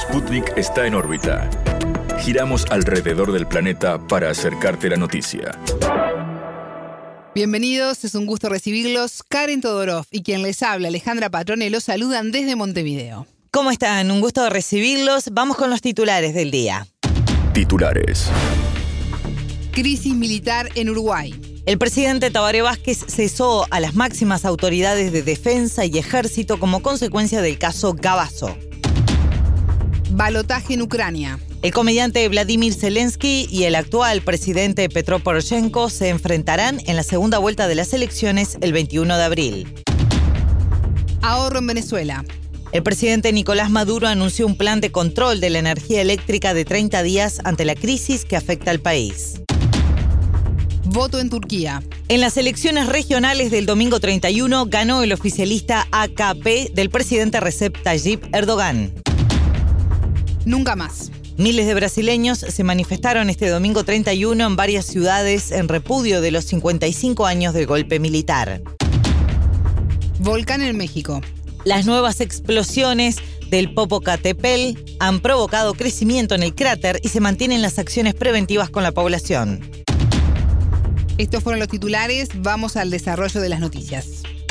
Sputnik está en órbita. Giramos alrededor del planeta para acercarte la noticia. Bienvenidos, es un gusto recibirlos. Karen Todorov y quien les habla, Alejandra Patrone, los saludan desde Montevideo. ¿Cómo están? Un gusto recibirlos. Vamos con los titulares del día. Titulares. Crisis militar en Uruguay. El presidente Tabaré Vázquez cesó a las máximas autoridades de defensa y ejército como consecuencia del caso Gavazo. Balotaje en Ucrania. El comediante Vladimir Zelensky y el actual presidente Petro Poroshenko se enfrentarán en la segunda vuelta de las elecciones el 21 de abril. Ahorro en Venezuela. El presidente Nicolás Maduro anunció un plan de control de la energía eléctrica de 30 días ante la crisis que afecta al país. Voto en Turquía. En las elecciones regionales del domingo 31 ganó el oficialista AKP del presidente Recep Tayyip Erdogan. Nunca más. Miles de brasileños se manifestaron este domingo 31 en varias ciudades en repudio de los 55 años del golpe militar. Volcán en México. Las nuevas explosiones del Popocatépetl han provocado crecimiento en el cráter y se mantienen las acciones preventivas con la población. Estos fueron los titulares. Vamos al desarrollo de las noticias.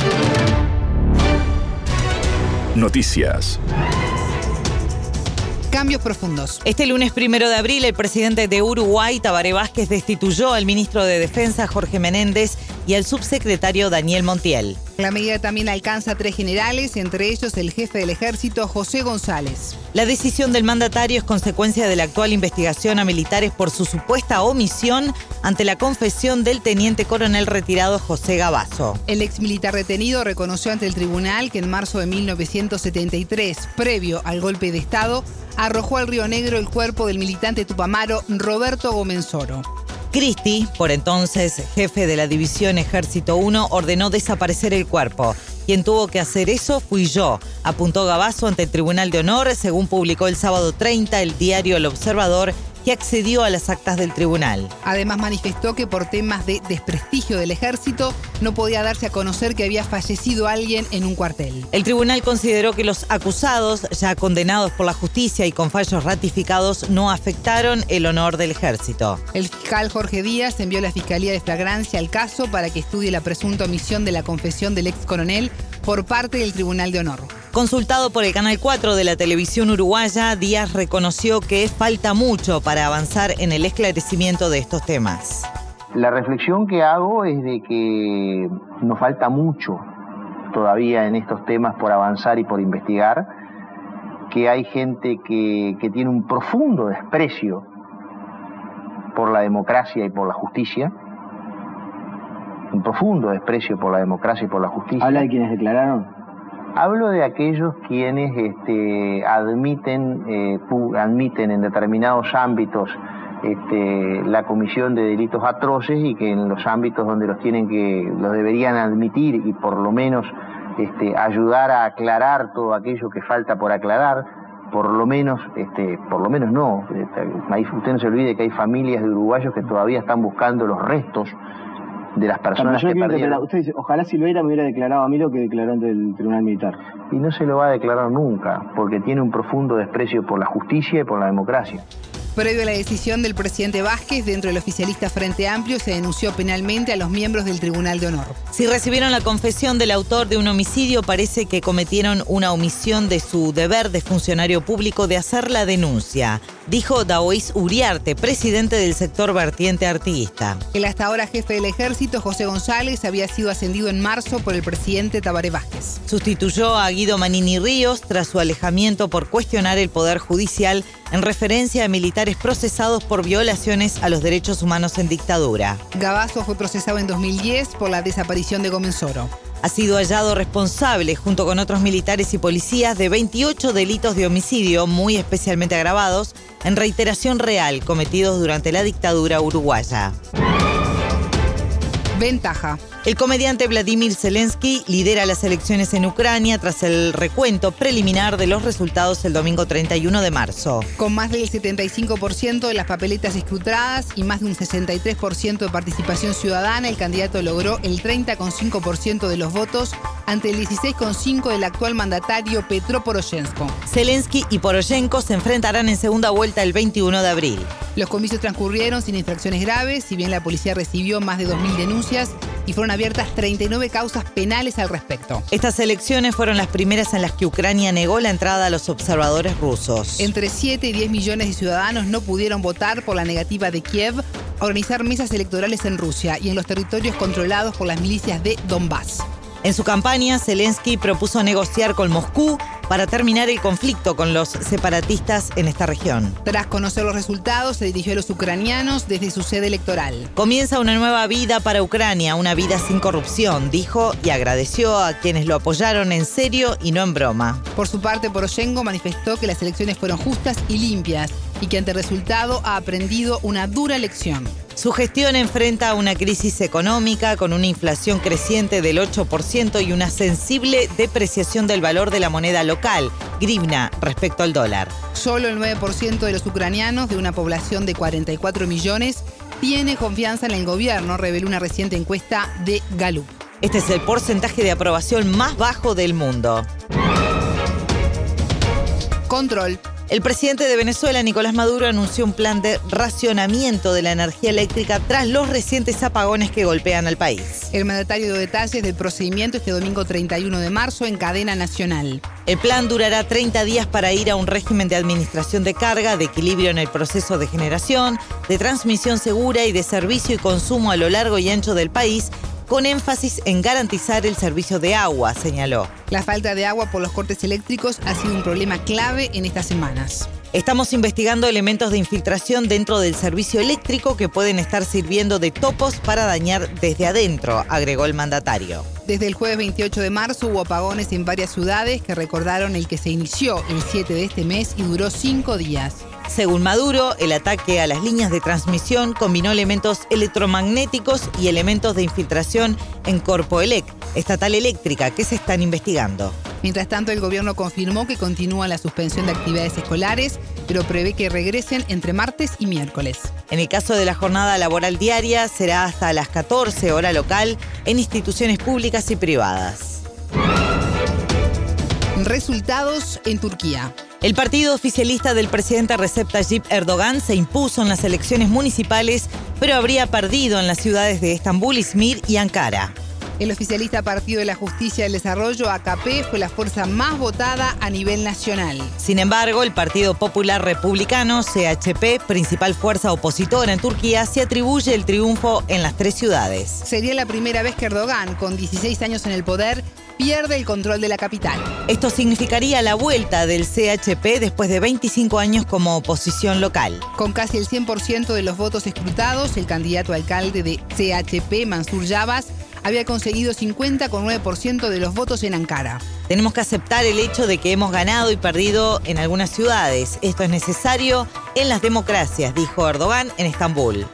Noticias. Cambios profundos. Este lunes 1 de abril, el presidente de Uruguay, Tabaré Vázquez, destituyó al ministro de Defensa, Jorge Menéndez, y al subsecretario Daniel Montiel. La medida también alcanza a 3 generales, entre ellos el jefe del ejército, José González. La decisión del mandatario es consecuencia de la actual investigación a militares por su supuesta omisión ante la confesión del teniente coronel retirado José Gavazo. El exmilitar retenido reconoció ante el tribunal que en marzo de 1973, previo al golpe de Estado, arrojó al Río Negro el cuerpo del militante tupamaro Roberto Gomenzoro. Cristi, por entonces jefe de la División Ejército 1, ordenó desaparecer el cuerpo. Quien tuvo que hacer eso fui yo, apuntó Gavazo ante el Tribunal de Honor, según publicó el sábado 30 el diario El Observador, que accedió a las actas del tribunal. Además manifestó que por temas de desprestigio del ejército no podía darse a conocer que había fallecido alguien en un cuartel. El tribunal consideró que los acusados, ya condenados por la justicia y con fallos ratificados, no afectaron el honor del ejército. El fiscal Jorge Díaz envió a la Fiscalía de Flagrancia al caso para que estudie la presunta omisión de la confesión del ex coronel por parte del Tribunal de Honor. Consultado por el Canal 4 de la televisión uruguaya, Díaz reconoció que falta mucho para avanzar en el esclarecimiento de estos temas. La reflexión que hago es de que nos falta mucho todavía en estos temas por avanzar y por investigar, que hay gente que tiene un profundo desprecio por la democracia y por la justicia, un profundo desprecio por la democracia y por la justicia. ¿Habla de quienes declararon? Hablo de aquellos quienes admiten en determinados ámbitos la comisión de delitos atroces y que en los ámbitos donde los deberían admitir y por lo menos ayudar a aclarar todo aquello que falta por aclarar, por lo menos no. Usted no se olvide que hay familias de uruguayos que todavía están buscando los restos de las personas que perdieron. Usted dice, ojalá Silveira me hubiera declarado a mí lo que declaró ante el Tribunal Militar. Y no se lo va a declarar nunca, porque tiene un profundo desprecio por la justicia y por la democracia. Previo a la decisión del presidente Vázquez, dentro del oficialista Frente Amplio se denunció penalmente a los miembros del Tribunal de Honor. Si recibieron la confesión del autor de un homicidio, parece que cometieron una omisión de su deber de funcionario público de hacer la denuncia, dijo Daoís Uriarte, presidente del sector vertiente artiguista. El hasta ahora jefe del ejército, José González, había sido ascendido en marzo por el presidente Tabaré Vázquez. Sustituyó a Guido Manini Ríos tras su alejamiento por cuestionar el poder judicial en referencia a militares procesados por violaciones a los derechos humanos en dictadura. Gavazo fue procesado en 2010 por la desaparición de Gomenzoro. Ha sido hallado responsable, junto con otros militares y policías, de 28 delitos de homicidio muy especialmente agravados en reiteración real cometidos durante la dictadura uruguaya. Ventaja. El comediante Vladimir Zelensky lidera las elecciones en Ucrania tras el recuento preliminar de los resultados el domingo 31 de marzo. Con más del 75% de las papeletas escrutadas y más de un 63% de participación ciudadana, el candidato logró el 30,5% de los votos ante el 16,5% del actual mandatario Petro Poroshenko. Zelensky y Poroshenko se enfrentarán en segunda vuelta el 21 de abril. Los comicios transcurrieron sin infracciones graves, si bien la policía recibió más de 2.000 denuncias y fueron abiertas 39 causas penales al respecto. Estas elecciones fueron las primeras en las que Ucrania negó la entrada a los observadores rusos. Entre 7 y 10 millones de ciudadanos no pudieron votar por la negativa de Kiev a organizar mesas electorales en Rusia y en los territorios controlados por las milicias de Donbass. En su campaña, Zelensky propuso negociar con Moscú para terminar el conflicto con los separatistas en esta región. Tras conocer los resultados, se dirigió a los ucranianos desde su sede electoral. Comienza una nueva vida para Ucrania, una vida sin corrupción, dijo, y agradeció a quienes lo apoyaron en serio y no en broma. Por su parte, Poroshenko manifestó que las elecciones fueron justas y limpias y que ante el resultado ha aprendido una dura lección. Su gestión enfrenta una crisis económica con una inflación creciente del 8% y una sensible depreciación del valor de la moneda local, grivna, respecto al dólar. Solo el 9% de los ucranianos, de una población de 44 millones, tiene confianza en el gobierno, reveló una reciente encuesta de Gallup. Este es el porcentaje de aprobación más bajo del mundo. Control. El presidente de Venezuela, Nicolás Maduro, anunció un plan de racionamiento de la energía eléctrica tras los recientes apagones que golpean al país. El mandatario dio detalles del procedimiento este domingo 31 de marzo en cadena nacional. El plan durará 30 días para ir a un régimen de administración de carga, de equilibrio en el proceso de generación, de transmisión segura y de servicio y consumo a lo largo y ancho del país, con énfasis en garantizar el servicio de agua, señaló. La falta de agua por los cortes eléctricos ha sido un problema clave en estas semanas. Estamos investigando elementos de infiltración dentro del servicio eléctrico que pueden estar sirviendo de topos para dañar desde adentro, agregó el mandatario. Desde el jueves 28 de marzo hubo apagones en varias ciudades que recordaron el que se inició el 7 de este mes y duró 5 días. Según Maduro, el ataque a las líneas de transmisión combinó elementos electromagnéticos y elementos de infiltración en Corpoelec, estatal eléctrica, que se están investigando. Mientras tanto, el gobierno confirmó que continúa la suspensión de actividades escolares, pero prevé que regresen entre martes y miércoles. En el caso de la jornada laboral diaria, será hasta las 14 hora local en instituciones públicas y privadas. Resultados en Turquía. El partido oficialista del presidente Recep Tayyip Erdogan se impuso en las elecciones municipales, pero habría perdido en las ciudades de Estambul, Izmir y Ankara. El oficialista Partido de la Justicia y el Desarrollo, AKP, fue la fuerza más votada a nivel nacional. Sin embargo, el Partido Popular Republicano, CHP, principal fuerza opositora en Turquía, se atribuye el triunfo en las 3 ciudades. Sería la primera vez que Erdogan, con 16 años en el poder, pierde el control de la capital. Esto significaría la vuelta del CHP después de 25 años como oposición local. Con casi el 100% de los votos escrutados, el candidato a alcalde de CHP, Mansur Yavaş, había conseguido 50,9% de los votos en Ankara. Tenemos que aceptar el hecho de que hemos ganado y perdido en algunas ciudades. Esto es necesario en las democracias, dijo Erdogan en Estambul.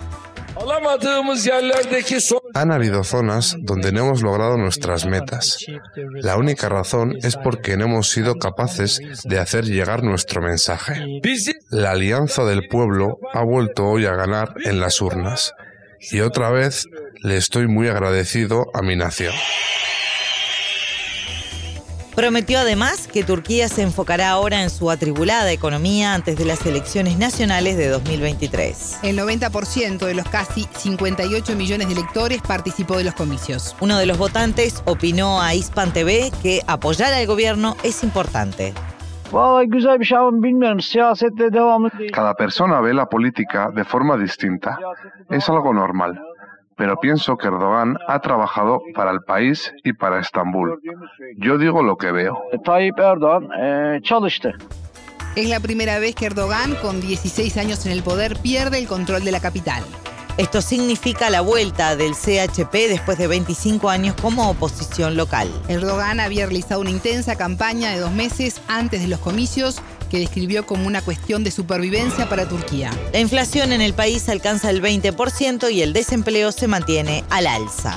Han habido zonas donde no hemos logrado nuestras metas. La única razón es porque no hemos sido capaces de hacer llegar nuestro mensaje. La Alianza del Pueblo ha vuelto hoy a ganar en las urnas. Y otra vez le estoy muy agradecido a mi nación. Prometió además que Turquía se enfocará ahora en su atribulada economía antes de las elecciones nacionales de 2023. El 90% de los casi 58 millones de electores participó de los comicios. Uno de los votantes opinó a Hispan TV que apoyar al gobierno es importante. Cada persona ve la política de forma distinta. Es algo normal. Pero pienso que Erdogan ha trabajado para el país y para Estambul. Yo digo lo que veo. Es la primera vez que Erdogan, con 16 años en el poder, pierde el control de la capital. Esto significa la vuelta del CHP después de 25 años como oposición local. Erdogan había realizado una intensa campaña de 2 meses antes de los comicios que describió como una cuestión de supervivencia para Turquía. La inflación en el país alcanza el 20% y el desempleo se mantiene al alza.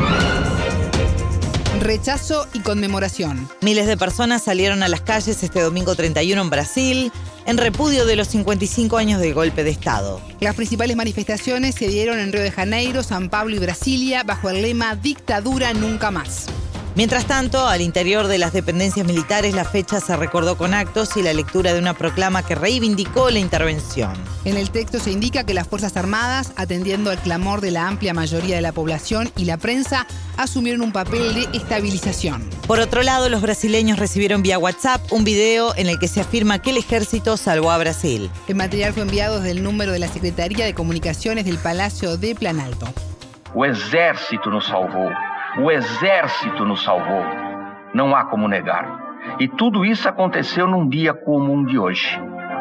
Rechazo y conmemoración. Miles de personas salieron a las calles este domingo 31 en Brasil, en repudio de los 55 años del golpe de Estado. Las principales manifestaciones se dieron en Río de Janeiro, San Pablo y Brasilia bajo el lema Dictadura nunca más. Mientras tanto, al interior de las dependencias militares, la fecha se recordó con actos y la lectura de una proclama que reivindicó la intervención. En el texto se indica que las Fuerzas Armadas, atendiendo al clamor de la amplia mayoría de la población y la prensa, asumieron un papel de estabilización. Por otro lado, los brasileños recibieron vía WhatsApp un video en el que se afirma que el ejército salvó a Brasil. El material fue enviado desde el número de la Secretaría de Comunicaciones del Palacio de Planalto. O exército nos salvou. O exército nos salvou. Não há como negar. E tudo isso aconteceu num dia comum de hoje.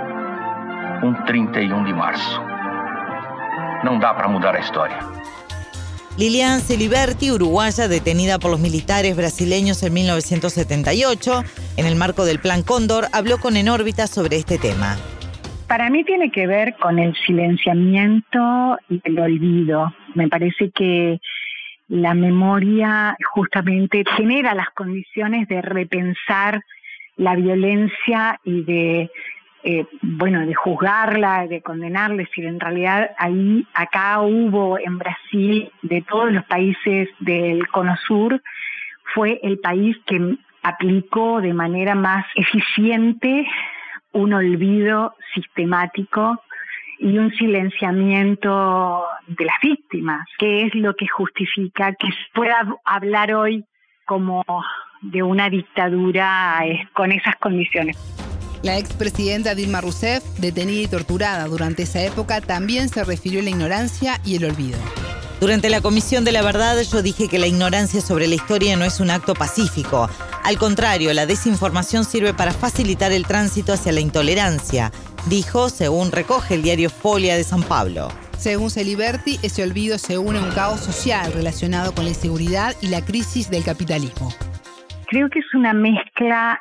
31 de março. Não dá para mudar a historia. Lilian Celiberti, uruguaya detenida por los militares brasileños en 1978, en el marco del Plan Cóndor, habló con En órbita sobre este tema. Para mí tiene que ver con el silenciamiento y el olvido. Me parece que la memoria justamente genera las condiciones de repensar la violencia y de juzgarla, de condenarla. Es decir, en realidad acá hubo en Brasil, de todos los países del Cono Sur, fue el país que aplicó de manera más eficiente un olvido sistemático y un silenciamiento de las víctimas, que es lo que justifica que se pueda hablar hoy como de una dictadura con esas condiciones. La expresidenta Dilma Rousseff, detenida y torturada durante esa época, también se refirió a la ignorancia y el olvido. Durante la Comisión de la Verdad, yo dije que la ignorancia sobre la historia no es un acto pacífico. Al contrario, la desinformación sirve para facilitar el tránsito hacia la intolerancia, dijo, según recoge el diario Folia de San Pablo. Según Celiberti, ese olvido se une a un caos social relacionado con la inseguridad y la crisis del capitalismo. Creo que es una mezcla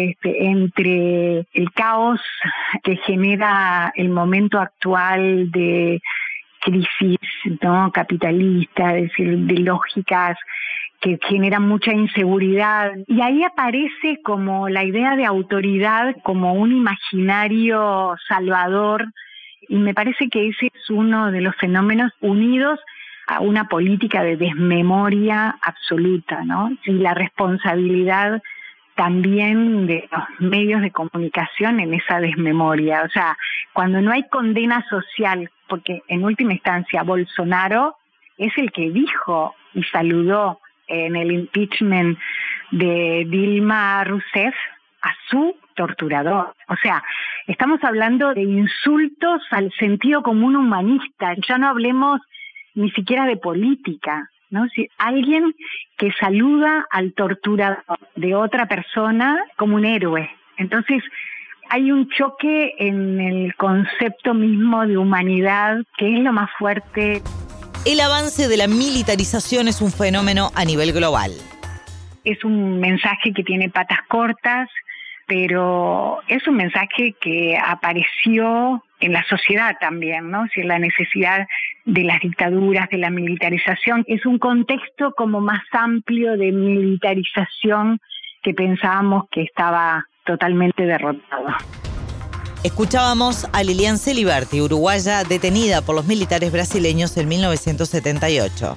entre el caos que genera el momento actual de crisis, ¿no?, capitalista, es decir, de lógicas que generan mucha inseguridad. Y ahí aparece como la idea de autoridad como un imaginario salvador, y me parece que ese es uno de los fenómenos unidos a una política de desmemoria absoluta, ¿no? Y la responsabilidad también de los medios de comunicación en esa desmemoria. O sea, cuando no hay condena social, porque en última instancia Bolsonaro es el que dijo y saludó en el impeachment de Dilma Rousseff a su torturador. O sea, estamos hablando de insultos al sentido común humanista. Ya no hablemos ni siquiera de política, ¿no? Si alguien que saluda al torturador de otra persona como un héroe. Entonces, hay un choque en el concepto mismo de humanidad que es lo más fuerte. El avance de la militarización es un fenómeno a nivel global. Es un mensaje que tiene patas cortas, pero es un mensaje que apareció en la sociedad también, ¿no? Si la necesidad de las dictaduras, de la militarización, es un contexto como más amplio de militarización que pensábamos que estaba totalmente derrotado. Escuchábamos a Lilian Celiberti, uruguaya detenida por los militares brasileños en 1978.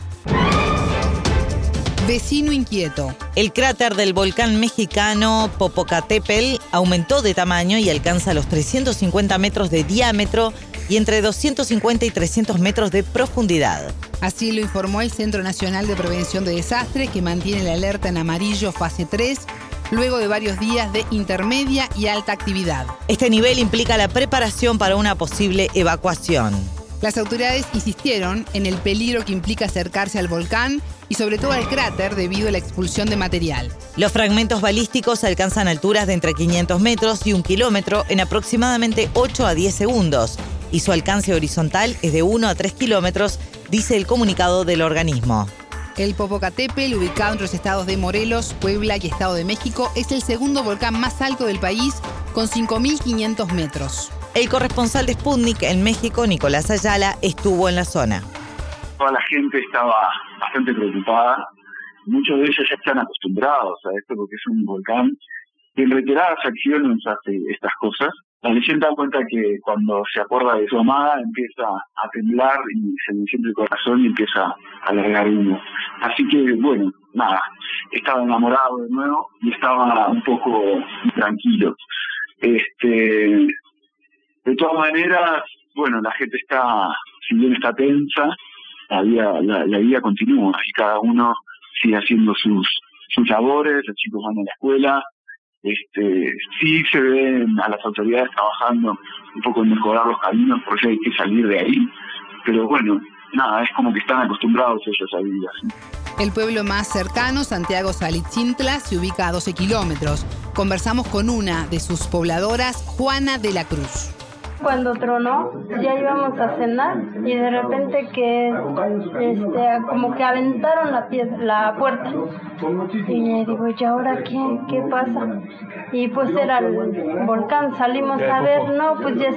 Vecino inquieto. El cráter del volcán mexicano Popocatépetl aumentó de tamaño y alcanza los 350 metros de diámetro y entre 250 y 300 metros de profundidad. Así lo informó el Centro Nacional de Prevención de Desastres, que mantiene la alerta en amarillo fase 3, luego de varios días de intermedia y alta actividad. Este nivel implica la preparación para una posible evacuación. Las autoridades insistieron en el peligro que implica acercarse al volcán y sobre todo al cráter debido a la expulsión de material. Los fragmentos balísticos alcanzan alturas de entre 500 metros y 1 kilómetro en aproximadamente 8 a 10 segundos y su alcance horizontal es de 1 a 3 kilómetros, dice el comunicado del organismo. El Popocatépetl, ubicado entre los estados de Morelos, Puebla y Estado de México, es el segundo volcán más alto del país, con 5.500 metros. El corresponsal de Sputnik en México, Nicolás Ayala, estuvo en la zona. Toda la gente estaba bastante preocupada. Muchos de ellos ya están acostumbrados a esto porque es un volcán que en reiteradas acciones hace estas cosas. La leyenda cuenta que cuando se acuerda de su amada empieza a temblar y se le enciende el corazón y empieza a largar humo. Así que, bueno, nada, estaba enamorado de nuevo y estaba un poco tranquilo. De todas maneras, bueno, la gente si bien está tensa, la vida continúa y cada uno sigue haciendo sus labores, los chicos van a la escuela. Sí se ven a las autoridades trabajando un poco en mejorar los caminos, porque hay que salir de ahí, pero bueno, nada, es como que están acostumbrados ellos a vivir así. El pueblo más cercano, Santiago Salitzintla, se ubica a 12 kilómetros. Conversamos con una de sus pobladoras, Juana de la Cruz. Cuando tronó, ya íbamos a cenar y de repente que como que aventaron la puerta. Y digo, ¿y ahora qué pasa? Y pues era el volcán, salimos a ver, no, pues ya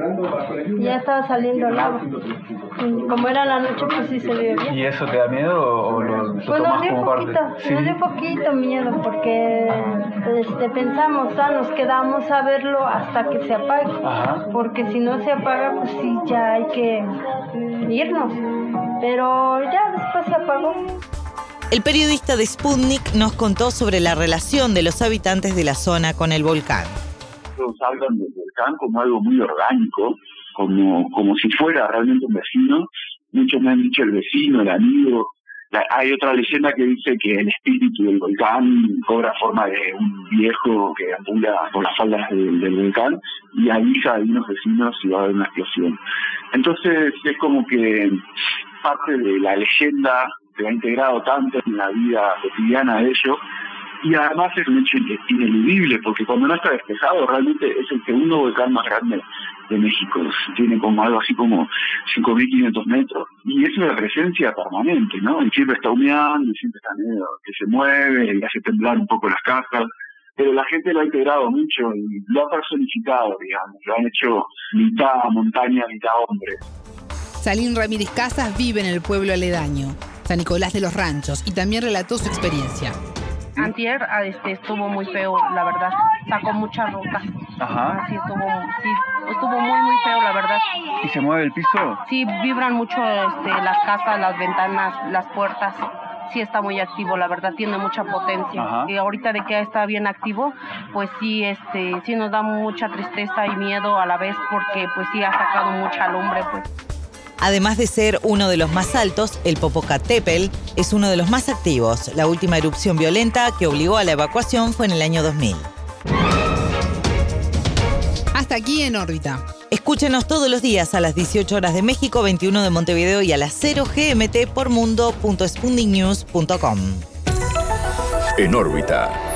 estaba saliendo lava. Y como era la noche, pues sí se vio bien. ¿Y eso te da miedo o lo tomas como parte? Nos dio poquito miedo porque pensamos, nos quedamos a verlo hasta que se apague. Ajá. Porque si no se apaga, pues sí, ya hay que irnos. Pero ya después se apagó. El periodista de Sputnik nos contó sobre la relación de los habitantes de la zona con el volcán. Todos hablan del volcán como algo muy orgánico, como si fuera realmente un vecino. Muchos me han dicho el vecino, el amigo. Hay otra leyenda que dice que el espíritu del volcán cobra forma de un viejo que ambula por las faldas del volcán y avisa a algunos vecinos si va a haber una explosión. Entonces es como que parte de la leyenda se ha integrado tanto en la vida cotidiana de ellos, y además es un hecho ineludible, porque cuando no está despejado realmente es el segundo volcán más grande de México, tiene como algo así como 5.500 metros, y es una presencia permanente, ¿no? Y siempre está humeando, y siempre está que se mueve, y hace temblar un poco las casas, pero la gente lo ha integrado mucho y lo ha personificado, digamos, lo han hecho mitad montaña, mitad hombre. Salín Ramírez Casas vive en el pueblo aledaño, San Nicolás de los Ranchos, y también relató su experiencia. Antier estuvo muy feo, la verdad. Sacó muchas rocas. Ajá. Así estuvo muy feo, la verdad. ¿Y se mueve el piso? Sí, vibran mucho las casas, las ventanas, las puertas. Sí está muy activo, la verdad, tiene mucha potencia. Ajá. Y ahorita de que está bien activo, pues sí, sí nos da mucha tristeza y miedo a la vez, porque pues sí ha sacado mucha lumbre, pues. Además de ser uno de los más altos, el Popocatépetl es uno de los más activos. La última erupción violenta que obligó a la evacuación fue en el año 2000. Hasta aquí En órbita. Escúchenos todos los días a las 18 horas de México, 21 de Montevideo y a las 0 GMT por mundo.sputniknews.com. En órbita.